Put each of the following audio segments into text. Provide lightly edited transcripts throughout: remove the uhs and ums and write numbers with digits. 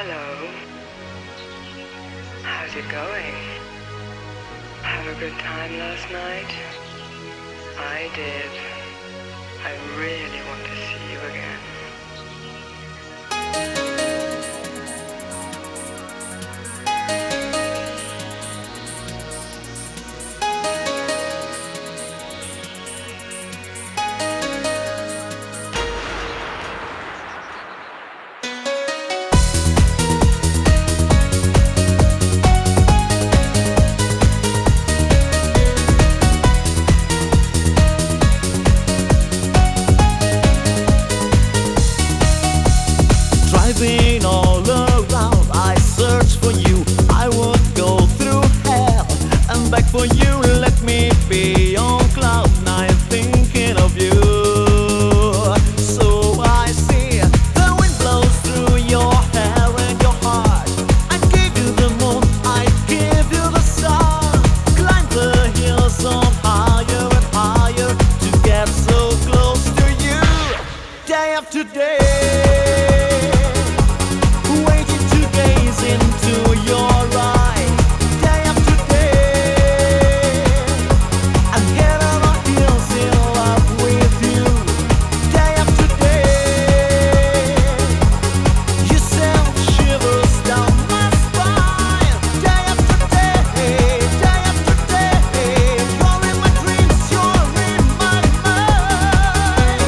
Hello. How's it going? Have a good time last night? I did. I really want to see you again. Driving all around, I search for you. I would go through hell and back for you. Let me be on cloud nine, thinking of you. So I see the wind blows through your hair and your heart. I'd give you the moon, I'd give you the sun. Climb the hills on higher and higher to get so close to you. Day after day, into your eyes, day after day. I'm head over heels in love with you, day after day. You send shivers down my spine, day after day, day after day. You're in my dreams, you're in my mind.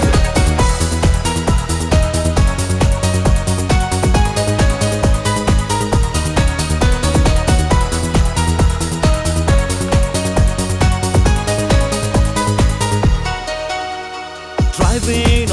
Driving